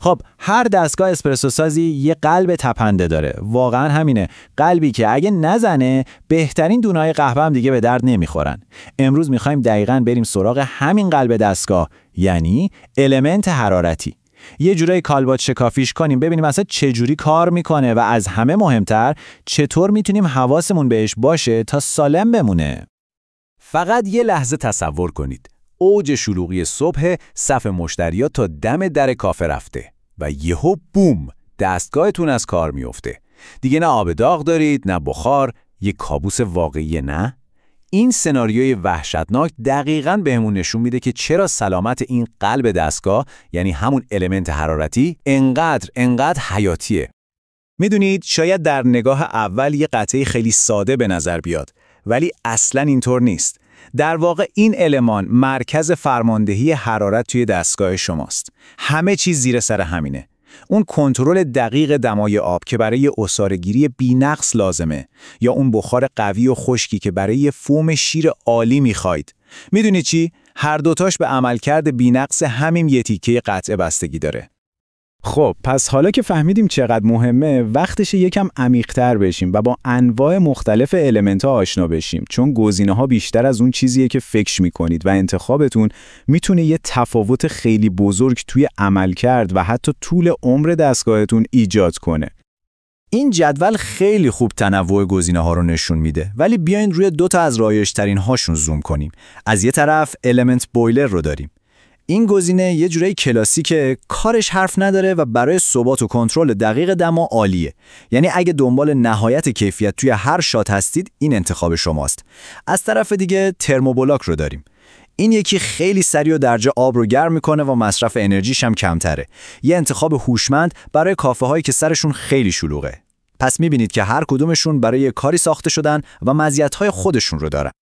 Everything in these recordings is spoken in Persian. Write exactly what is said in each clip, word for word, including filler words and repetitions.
خب هر دستگاه اسپرسو سازی یه قلب تپنده داره. واقعا همینه، قلبی که اگه نزنه بهترین دونه‌های قهوه هم دیگه به درد نمیخورن. امروز میخوایم دقیقاً بریم سراغ همین قلب دستگاه، یعنی المنت حرارتی. یه جورایی کالبد شکافیش کنیم ببینیم اصلا چه جوری کار میکنه و از همه مهمتر چطور میتونیم حواسمون بهش باشه تا سالم بمونه. فقط یه لحظه تصور کنید. اوج شلوغی صبح، صف مشتریات تا دم در کافه رفته و یهو بوم دستگاهتون از کار میفته. دیگه نه آب داغ دارید نه بخار، یه کابوس واقعی نه؟ این سناریوی وحشتناک دقیقاً بهمون نشون میده که چرا سلامت این قلب دستگاه، یعنی همون المنت حرارتی، انقدر انقدر حیاتیه. میدونید شاید در نگاه اول یه قطعه خیلی ساده به نظر بیاد، ولی اصلاً اینطور نیست. در واقع این المان مرکز فرماندهی حرارت توی دستگاه شماست. همه چیز زیر سر همینه. اون کنترل دقیق دمای آب که برای عصاره‌گیری بی‌نقص لازمه، یا اون بخار قوی و خشکی که برای فوم شیر عالی می‌خواید. میدونی چی؟ هر دوتاش به عملکرد بی‌نقص همین یه تیکه قطعه بستگی داره. خب پس حالا که فهمیدیم چقدر مهمه، وقتش یکم عمیق‌تر بشیم و با انواع مختلف المنت‌ها آشنا بشیم، چون گزینه‌ها بیشتر از اون چیزیه که فکر می‌کنید و انتخابتون میتونه یه تفاوت خیلی بزرگ توی عملکرد و حتی طول عمر دستگاهتون ایجاد کنه. این جدول خیلی خوب تنوع گزینه‌ها رو نشون میده، ولی بیاین روی دو تا از رایج‌ترین هاشون زوم کنیم. از یه طرف المنت بویلر رو داریم. این گزینه یه جورایی کلاسیکه، کارش حرف نداره و برای ثبات و کنترل دقیق دما عالیه. یعنی اگه دنبال نهایت کیفیت توی هر شات هستید، این انتخاب شماست. از طرف دیگه ترموبولاک رو داریم. این یکی خیلی سریع و درجه آب رو گرم میکنه و مصرف انرژیش هم کمتره. یه انتخاب هوشمند برای کافه هایی که سرشون خیلی شلوغه. پس میبینید که هر کدومشون برای کاری ساخته شدن و مزیت‌های خودشون رو دارن.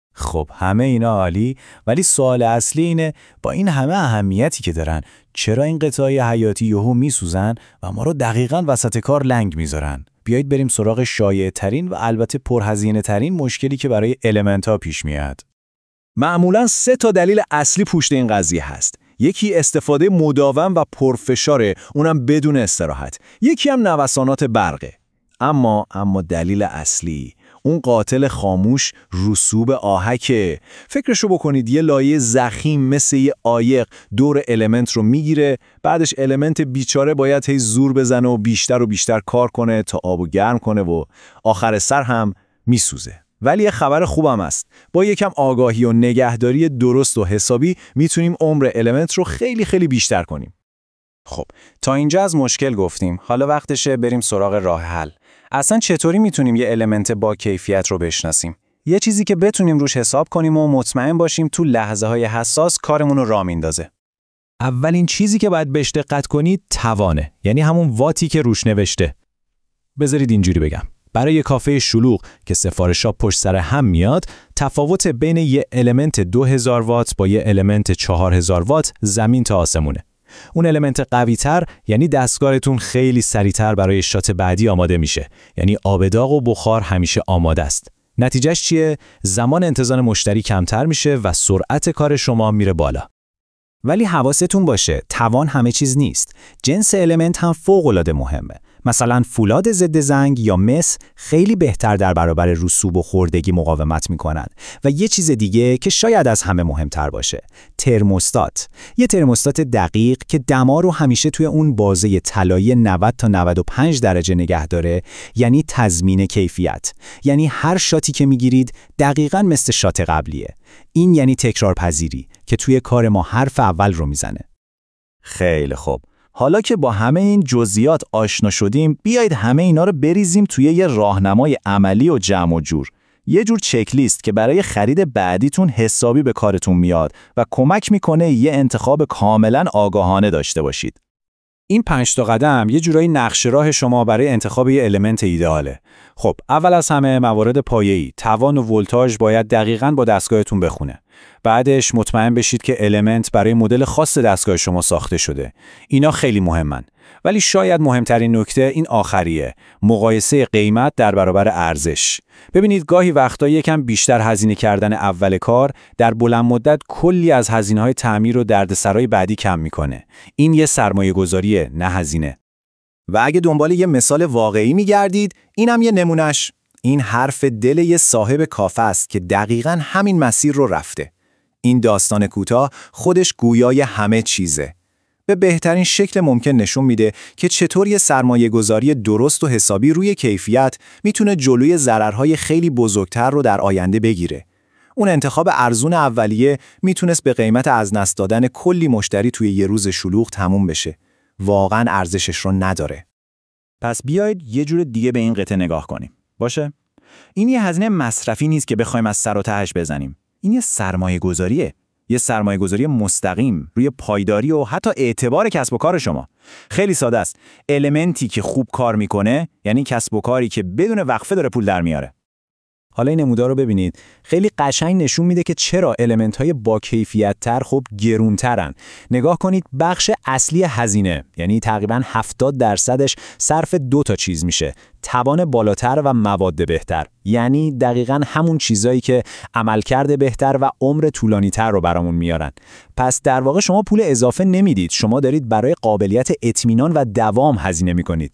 خب همه اینا عالی، ولی سوال اصلی اینه با این همه اهمیتی که دارن چرا این قطعه حیاتی یهو میسوزن و ما رو دقیقاً وسط کار لنگ میذارن؟ بیایید بریم سراغ شایع ترین و البته پرهزینه ترین مشکلی که برای المنت ها پیش میاد. معمولاً سه تا دلیل اصلی پشت این قضیه هست. یکی استفاده مداوم و پرفشاره، اونم بدون استراحت. یکی هم نوسانات برقه. اما اما دلیل اصلی، اون قاتل خاموش، رسوب آهکه. فکرشو بکنید یه لایه ضخیم مثل یه عایق دور المنت رو میگیره، بعدش المنت بیچاره باید هی زور بزنه و بیشتر و بیشتر کار کنه تا آبو گرم کنه و آخر سر هم میسوزه. ولی یه خبر خوبم است. با یکم آگاهی و نگهداری درست و حسابی میتونیم عمر المنت رو خیلی خیلی بیشتر کنیم. خب تا اینجا از مشکل گفتیم، حالا وقتشه بریم سراغ راه حل. اصلا چطوری میتونیم یه المنت با کیفیت رو بشناسیم؟ یه چیزی که بتونیم روش حساب کنیم و مطمئن باشیم تو لحظه‌های حساس کارمون رو راه میندازه. اولین چیزی که باید بهش دقت کنید توانه، یعنی همون واتی که روش نوشته. بذارید اینجوری بگم. برای یه کافه شلوغ که سفارش‌ها پشت سر هم میاد، تفاوت بین یه المنت دو هزار وات با یه المنت چهار هزار وات زمین تا آسمونه. اون المنت قوی‌تر یعنی دستگاهتون خیلی سریعتر برای شات بعدی آماده میشه، یعنی آب داغ و بخار همیشه آماده است. نتیجهش چیه؟ زمان انتظار مشتری کمتر میشه و سرعت کار شما میره بالا. ولی حواستون باشه، توان همه چیز نیست. جنس المنت هم فوق‌العاده مهمه. مثلا فولاد ضد زنگ یا مس خیلی بهتر در برابر رسوب و خوردگی مقاومت میکنن. و یه چیز دیگه که شاید از همه مهمتر باشه، ترموستات. یه ترموستات دقیق که دما رو همیشه توی اون بازه طلایی نود تا نود و پنج درجه نگه داره، یعنی تضمین کیفیت. یعنی هر شاتی که میگیرید دقیقاً مثل شات قبلیه. این یعنی تکرارپذیری که توی کار ما حرف اول رو میزنه. خیلی خوب. حالا که با همه این جزئیات آشنا شدیم، بیایید همه اینا رو بریزیم توی یه راهنمای عملی و جمع و جور. یه جور چک لیست که برای خرید بعدیتون حسابی به کارتون میاد و کمک میکنه یه انتخاب کاملا آگاهانه داشته باشید. این پنج تا قدم یه جورایی نقش راه شما برای انتخاب یه المنت ایدئاله. خب اول از همه موارد پایه‌ای، توان و ولتاژ باید دقیقاً با دستگاهتون بخونه. بعدش مطمئن بشید که المنت برای مدل خاص دستگاه شما ساخته شده. اینا خیلی مهمن. ولی شاید مهمترین نکته این آخریه، مقایسه قیمت در برابر ارزش. ببینید گاهی وقتا یکم بیشتر هزینه کردن اول کار در بلند مدت کلی از هزینه‌های تعمیر و دردسرای بعدی کم میکنه. این یه سرمایه‌گذاریه، نه هزینه. و اگه دنبال یه مثال واقعی میگردید، اینم یه نمونش. این حرف دل یه صاحب کافه است که دقیقاً همین مسیر رو رفته. این داستان کوتاه خودش گویای همه چیزه. به بهترین شکل ممکن نشون میده که چطور یه سرمایه‌گذاری درست و حسابی روی کیفیت میتونه جلوی ضررهای خیلی بزرگتر رو در آینده بگیره. اون انتخاب ارزون اولیه میتونست به قیمت از دست دادن کلی مشتری توی یه روز شلوغ تموم بشه. واقعاً ارزشش رو نداره. پس بیایید یه جور دیگه به این قطعه نگاه کنیم. باشه؟ این یه هزینه مصرفی نیست که بخوایم از سر و تهش بزنیم. این یه سرمایه‌گذاریه. یه سرمایه‌گذاری مستقیم روی پایداری و حتی اعتبار کسب و کار شما. خیلی ساده است. المنتی که خوب کار میکنه یعنی کسب و کاری که بدون وقفه داره پول در میاره. حالا این نمودار رو ببینید. خیلی قشنگ نشون میده که چرا المنت‌های با کیفیت‌تر خب گرونترن. نگاه کنید بخش اصلی هزینه، یعنی تقریباً هفتاد درصدش صرف دو تا چیز میشه. توان بالاتر و مواد بهتر. یعنی دقیقاً همون چیزایی که عملکرد بهتر و عمر طولانی‌تر رو برامون میارن. پس در واقع شما پول اضافه نمیدید. شما دارید برای قابلیت اطمینان و دوام هزینه میکنید.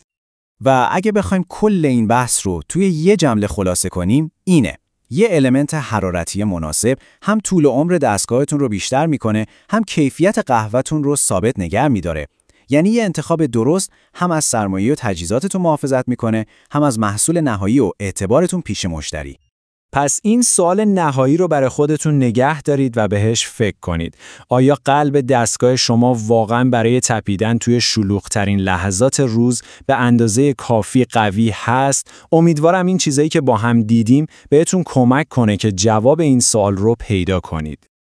و اگه بخوایم کل این بحث رو توی یه جمله خلاصه کنیم، اینه: یه المنت حرارتی مناسب هم طول عمر دستگاهتون رو بیشتر میکنه، هم کیفیت قهوه‌تون رو ثابت نگه میداره. یعنی یه انتخاب درست هم از سرمایه و تجهیزاتتون محافظت میکنه، هم از محصول نهایی و اعتبارتون پیش مشتری. پس این سوال نهایی رو برای خودتون نگه دارید و بهش فکر کنید. آیا قلب دستگاه شما واقعاً برای تپیدن توی شلوغ‌ترین لحظات روز به اندازه کافی قوی هست؟ امیدوارم این چیزایی که با هم دیدیم بهتون کمک کنه که جواب این سوال رو پیدا کنید.